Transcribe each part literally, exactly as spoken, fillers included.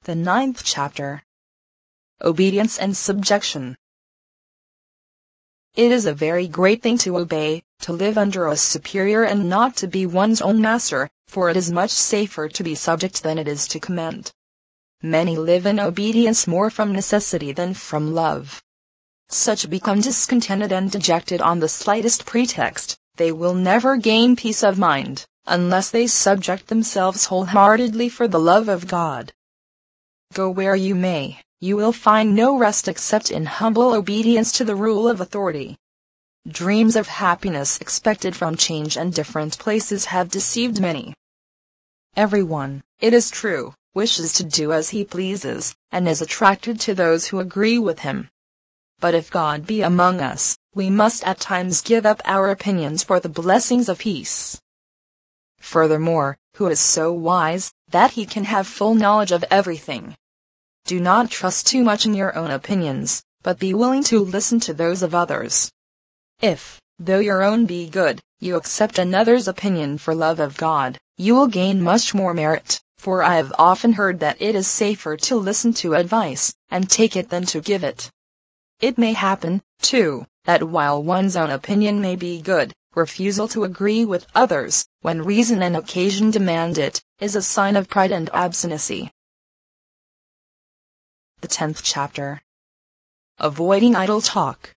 The ninth chapter. Obedience and subjection. It is a very great thing to obey, to live under a superior and not to be one's own master, for it is much safer to be subject than it is to command. Many live in obedience more from necessity than from love. Such become discontented and dejected on the slightest pretext. They will never gain peace of mind, unless they subject themselves wholeheartedly for the love of God. Go where you may, you will find no rest except in humble obedience to the rule of authority. Dreams of happiness expected from change and different places have deceived many. Everyone, it is true, wishes to do as he pleases, and is attracted to those who agree with him. But if God be among us, we must at times give up our opinions for the blessings of peace. Furthermore, who is so wise that he can have full knowledge of everything? Do not trust too much in your own opinions, but be willing to listen to those of others. If, though your own be good, you accept another's opinion for love of God, you will gain much more merit, for I have often heard that it is safer to listen to advice, and take it than to give it. It may happen, too, that while one's own opinion may be good, refusal to agree with others, when reason and occasion demand it, is a sign of pride and obstinacy. The tenth chapter. Avoiding idle talk.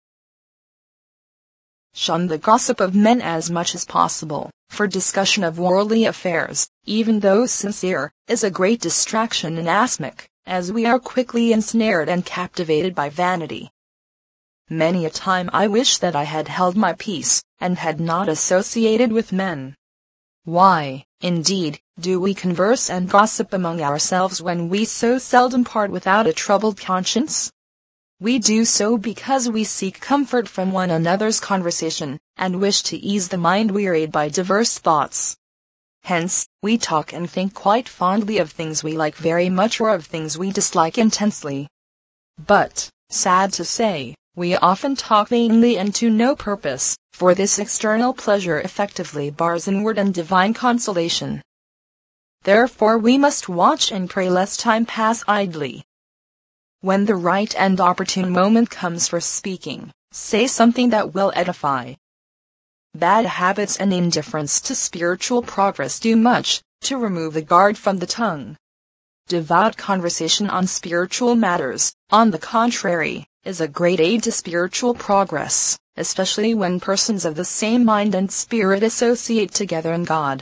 Shun the gossip of men as much as possible, for discussion of worldly affairs, even though sincere, is a great distraction and asthmatic, as we are quickly ensnared and captivated by vanity. Many a time I wish that I had held my peace, and had not associated with men. Why, indeed, do we converse and gossip among ourselves when we so seldom part without a troubled conscience? We do so because we seek comfort from one another's conversation, and wish to ease the mind wearied by diverse thoughts. Hence, we talk and think quite fondly of things we like very much or of things we dislike intensely. But, sad to say, we often talk vainly and to no purpose, for this external pleasure effectively bars inward and divine consolation. Therefore we must watch and pray lest time pass idly. When the right and opportune moment comes for speaking, say something that will edify. Bad habits and indifference to spiritual progress do much to remove the guard from the tongue. Devout conversation on spiritual matters, on the contrary, is a great aid to spiritual progress, especially when persons of the same mind and spirit associate together in God.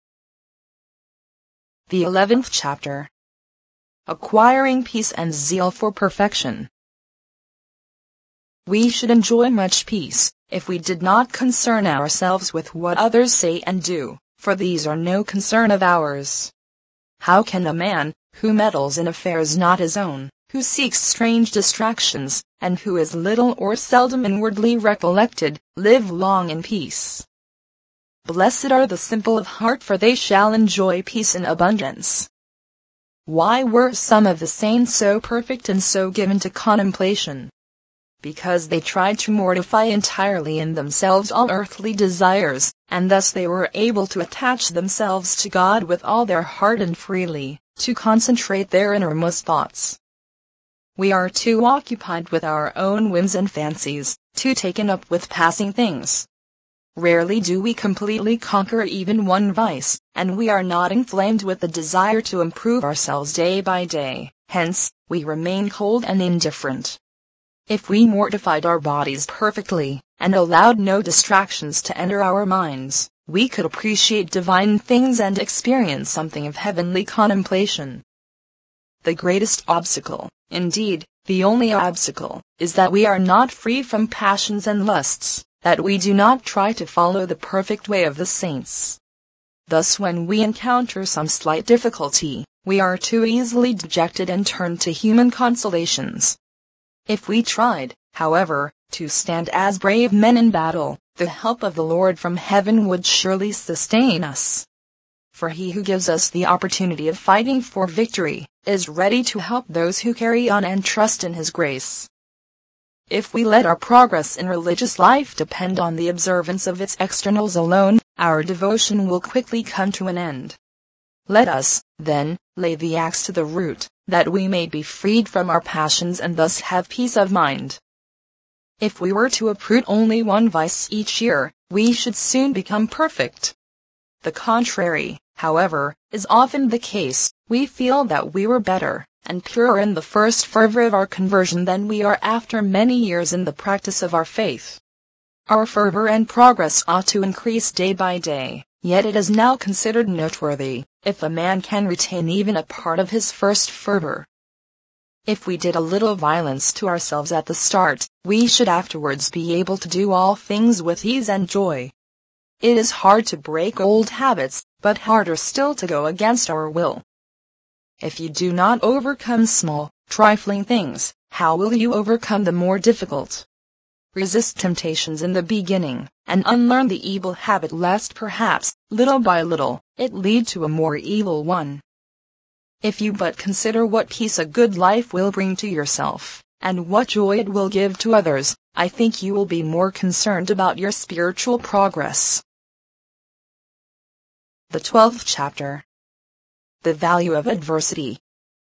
The eleventh chapter. Acquiring peace and zeal for perfection. We should enjoy much peace, if we did not concern ourselves with what others say and do, for these are no concern of ours. How can a man, who meddles in affairs not his own, who seeks strange distractions, and who is little or seldom inwardly recollected, live long in peace? Blessed are the simple of heart, for they shall enjoy peace in abundance. Why were some of the saints so perfect and so given to contemplation? Because they tried to mortify entirely in themselves all earthly desires, and thus they were able to attach themselves to God with all their heart and freely, to concentrate their innermost thoughts. We are too occupied with our own whims and fancies, too taken up with passing things. Rarely do we completely conquer even one vice, and we are not inflamed with the desire to improve ourselves day by day, hence, we remain cold and indifferent. If we mortified our bodies perfectly, and allowed no distractions to enter our minds, we could appreciate divine things and experience something of heavenly contemplation. The greatest obstacle, indeed, the only obstacle, is that we are not free from passions and lusts, that we do not try to follow the perfect way of the saints. Thus when we encounter some slight difficulty, we are too easily dejected and turn to human consolations. If we tried, however, to stand as brave men in battle, the help of the Lord from heaven would surely sustain us. For he who gives us the opportunity of fighting for victory, is ready to help those who carry on and trust in his grace. If we let our progress in religious life depend on the observance of its externals alone, our devotion will quickly come to an end. Let us, then, lay the axe to the root, that we may be freed from our passions and thus have peace of mind. If we were to uproot only one vice each year, we should soon become perfect. The contrary, however, is often the case. We feel that we were better and purer in the first fervor of our conversion than we are after many years in the practice of our faith. Our fervor and progress ought to increase day by day, yet it is now considered noteworthy if a man can retain even a part of his first fervor. If we did a little violence to ourselves at the start, we should afterwards be able to do all things with ease and joy. It is hard to break old habits, but harder still to go against our will. If you do not overcome small, trifling things, how will you overcome the more difficult? Resist temptations in the beginning, and unlearn the evil habit lest perhaps, little by little, it lead to a more evil one. If you but consider what peace a good life will bring to yourself, and what joy it will give to others, I think you will be more concerned about your spiritual progress. The twelfth chapter. The value of adversity.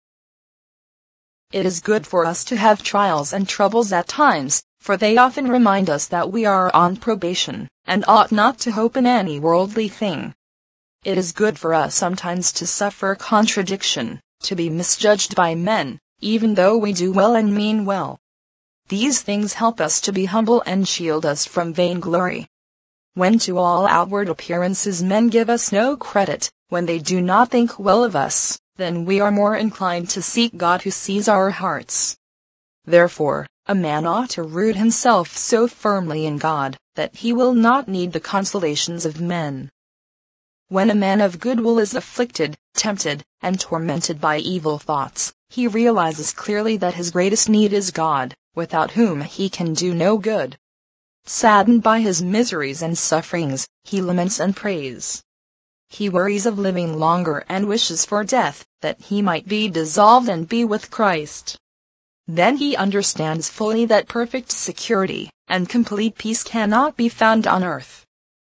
It is good for us to have trials and troubles at times, for they often remind us that we are on probation, and ought not to hope in any worldly thing. It is good for us sometimes to suffer contradiction, to be misjudged by men, even though we do well and mean well. These things help us to be humble and shield us from vainglory. When to all outward appearances men give us no credit, when they do not think well of us, then we are more inclined to seek God who sees our hearts. Therefore, a man ought to root himself so firmly in God, that he will not need the consolations of men. When a man of good will is afflicted, tempted, and tormented by evil thoughts, he realizes clearly that his greatest need is God, without whom he can do no good. Saddened by his miseries and sufferings, he laments and prays. He worries of living longer and wishes for death, that he might be dissolved and be with Christ. Then he understands fully that perfect security and complete peace cannot be found on earth.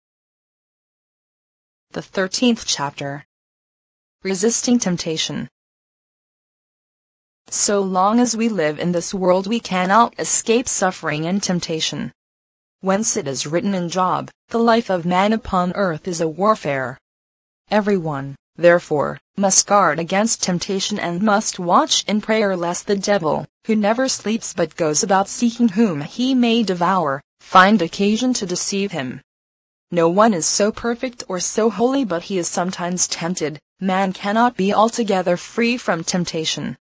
The thirteenth chapter. Resisting temptation. So long as we live in this world we cannot escape suffering and temptation. Whence it is written in Job, the life of man upon earth is a warfare. Everyone, therefore, must guard against temptation and must watch in prayer lest the devil, who never sleeps but goes about seeking whom he may devour, find occasion to deceive him. No one is so perfect or so holy but he is sometimes tempted. Man cannot be altogether free from temptation.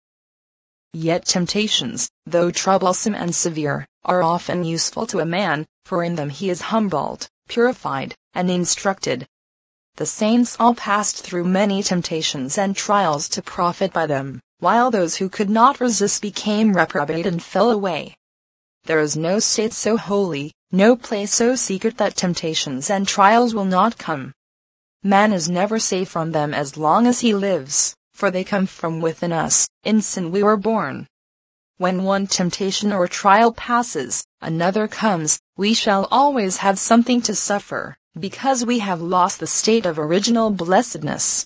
Yet temptations, though troublesome and severe, are often useful to a man, for in them he is humbled, purified, and instructed. The saints all passed through many temptations and trials to profit by them, while those who could not resist became reprobate and fell away. There is no state so holy, no place so secret that temptations and trials will not come. Man is never safe from them as long as he lives, for they come from within us. In sin we were born. When one temptation or trial passes, another comes. We shall always have something to suffer, because we have lost the state of original blessedness.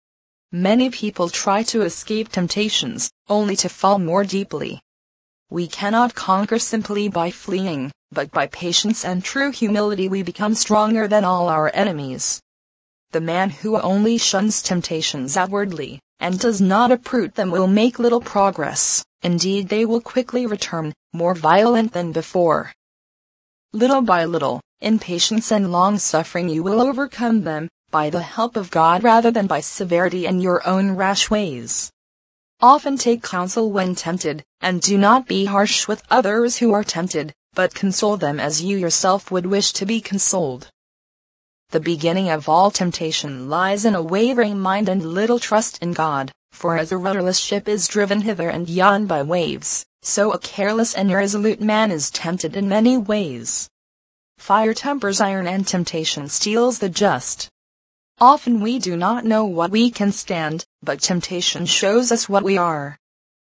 Many people try to escape temptations, only to fall more deeply. We cannot conquer simply by fleeing, but by patience and true humility we become stronger than all our enemies. The man who only shuns temptations outwardly, and does not uproot them will make little progress. Indeed, they will quickly return, more violent than before. Little by little, in patience and long-suffering you will overcome them, by the help of God rather than by severity and your own rash ways. Often take counsel when tempted, and do not be harsh with others who are tempted, but console them as you yourself would wish to be consoled. The beginning of all temptation lies in a wavering mind and little trust in God, for as a rudderless ship is driven hither and yon by waves, so a careless and irresolute man is tempted in many ways. Fire tempers iron and temptation steals the just. Often we do not know what we can stand, but temptation shows us what we are.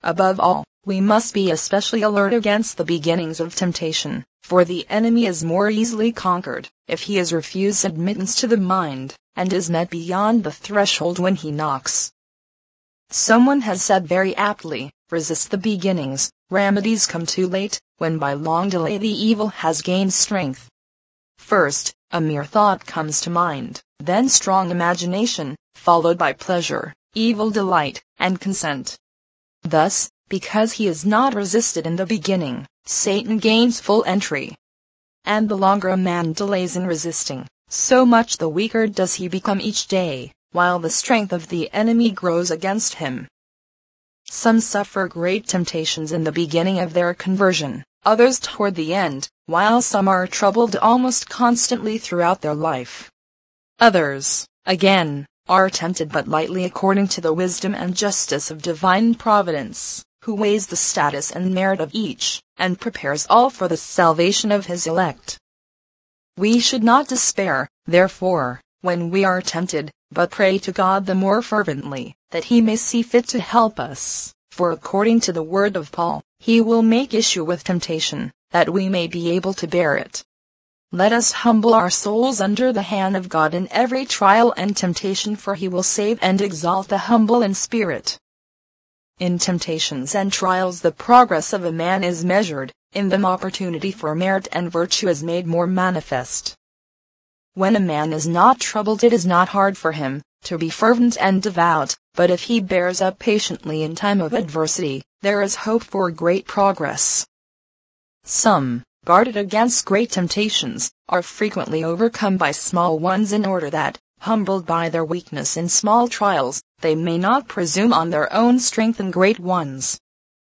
Above all, we must be especially alert against the beginnings of temptation, for the enemy is more easily conquered if he is refused admittance to the mind, and is met beyond the threshold when he knocks. Someone has said very aptly, resist the beginnings, remedies come too late, when by long delay the evil has gained strength. First, a mere thought comes to mind, then strong imagination, followed by pleasure, evil delight, and consent. Thus, because he is not resisted in the beginning, Satan gains full entry. And the longer a man delays in resisting, so much the weaker does he become each day, while the strength of the enemy grows against him. Some suffer great temptations in the beginning of their conversion, others toward the end, while some are troubled almost constantly throughout their life. Others, again, are tempted but lightly according to the wisdom and justice of divine providence, who weighs the status and merit of each, and prepares all for the salvation of his elect. We should not despair, therefore, when we are tempted, but pray to God the more fervently, that he may see fit to help us, for according to the word of Paul, he will make issue with temptation, that we may be able to bear it. Let us humble our souls under the hand of God in every trial and temptation, for he will save and exalt the humble in spirit. In temptations and trials the progress of a man is measured, in them opportunity for merit and virtue is made more manifest. When a man is not troubled, it is not hard for him to be fervent and devout, but if he bears up patiently in time of adversity, there is hope for great progress. Some, guarded against great temptations, are frequently overcome by small ones, in order that, humbled by their weakness in small trials, they may not presume on their own strength in great ones.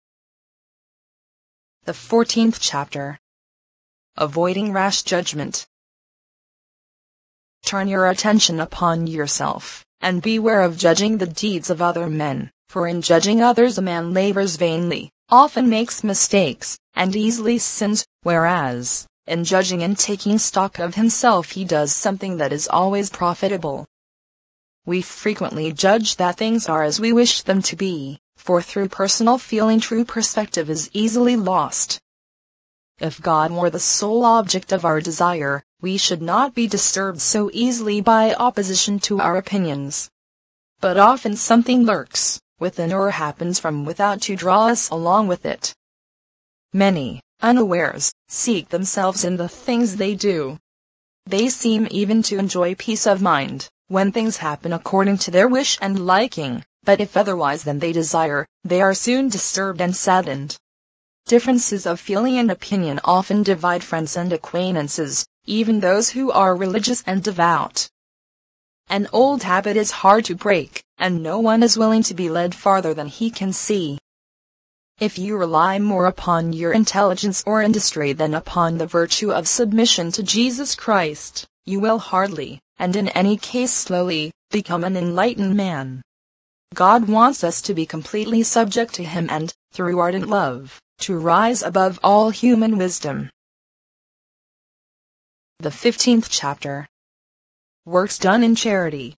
The fourteenth chapter. Avoiding rash judgment. Turn your attention upon yourself, and beware of judging the deeds of other men, for in judging others a man labors vainly, often makes mistakes, and easily sins, whereas, in judging and taking stock of himself he does something that is always profitable. We frequently judge that things are as we wish them to be, for through personal feeling true perspective is easily lost. If God were the sole object of our desire, we should not be disturbed so easily by opposition to our opinions. But often something lurks within or happens from without to draw us along with it. Many, unawares, seek themselves in the things they do. They seem even to enjoy peace of mind when things happen according to their wish and liking, but if otherwise than they desire, they are soon disturbed and saddened. Differences of feeling and opinion often divide friends and acquaintances, even those who are religious and devout. An old habit is hard to break, and no one is willing to be led farther than he can see. If you rely more upon your intelligence or industry than upon the virtue of submission to Jesus Christ, you will hardly, and in any case slowly, become an enlightened man. God wants us to be completely subject to him and, through ardent love, to rise above all human wisdom. The fifteenth chapter. Works done in charity.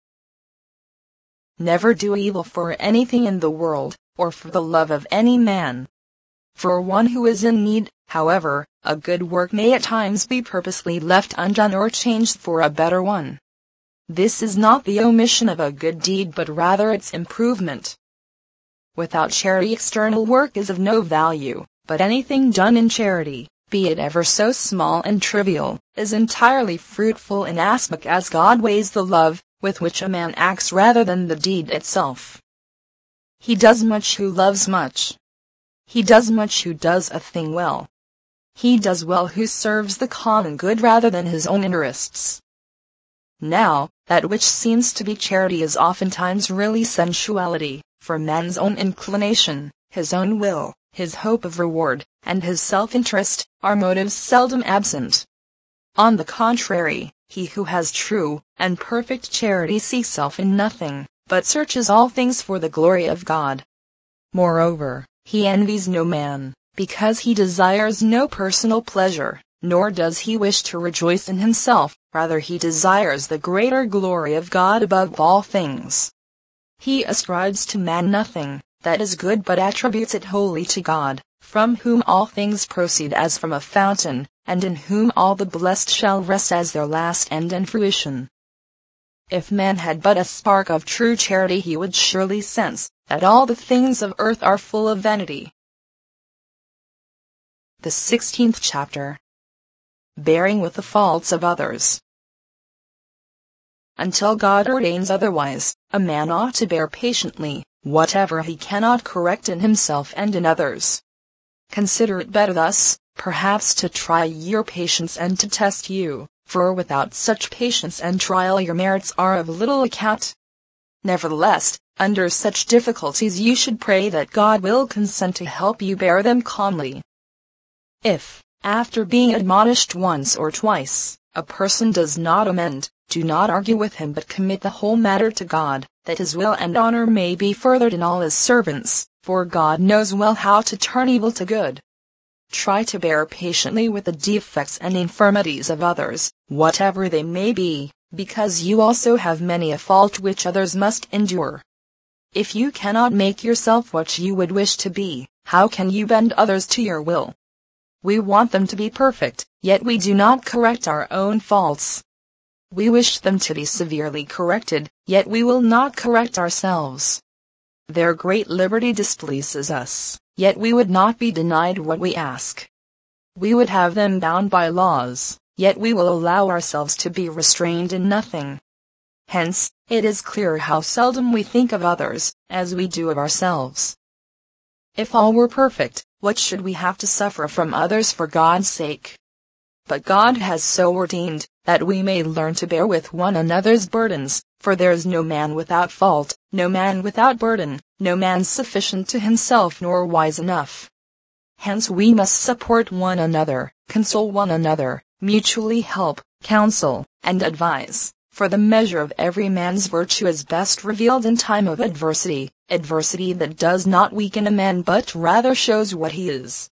Never do evil for anything in the world, or for the love of any man. For one who is in need, however, a good work may at times be purposely left undone or changed for a better one. This is not the omission of a good deed, but rather its improvement. Without charity external work is of no value, but anything done in charity, be it ever so small and trivial, is entirely fruitful inasmuch as God weighs the love with which a man acts rather than the deed itself. He does much who loves much. He does much who does a thing well. He does well who serves the common good rather than his own interests. Now, that which seems to be charity is oftentimes really sensuality, for man's own inclination, his own will, his hope of reward, and his self-interest, are motives seldom absent. On the contrary, he who has true and perfect charity seeks self in nothing, but searches all things for the glory of God. Moreover, he envies no man, because he desires no personal pleasure, nor does he wish to rejoice in himself, rather he desires the greater glory of God above all things. He ascribes to man nothing, that is good but attributes it wholly to God, from whom all things proceed as from a fountain, and in whom all the blessed shall rest as their last end and fruition. If man had but a spark of true charity, he would surely sense that all the things of earth are full of vanity. The sixteenth chapter. Bearing with the faults of others. Until God ordains otherwise, a man ought to bear patiently whatever he cannot correct in himself and in others. Consider it better thus, perhaps, to try your patience and to test you, for without such patience and trial your merits are of little account. Nevertheless, under such difficulties you should pray that God will consent to help you bear them calmly. If, after being admonished once or twice, a person does not amend, do not argue with him but commit the whole matter to God, that his will and honor may be furthered in all his servants, for God knows well how to turn evil to good. Try to bear patiently with the defects and infirmities of others, whatever they may be, because you also have many a fault which others must endure. If you cannot make yourself what you would wish to be, how can you bend others to your will? We want them to be perfect, yet we do not correct our own faults. We wish them to be severely corrected, yet we will not correct ourselves. Their great liberty displeases us, yet we would not be denied what we ask. We would have them bound by laws, yet we will allow ourselves to be restrained in nothing. Hence, it is clear how seldom we think of others, as we do of ourselves. If all were perfect, what should we have to suffer from others for God's sake? But God has so ordained that we may learn to bear with one another's burdens, for there is no man without fault, no man without burden, no man sufficient to himself nor wise enough. Hence we must support one another, console one another, mutually help, counsel, and advise, for the measure of every man's virtue is best revealed in time of adversity, adversity that does not weaken a man but rather shows what he is.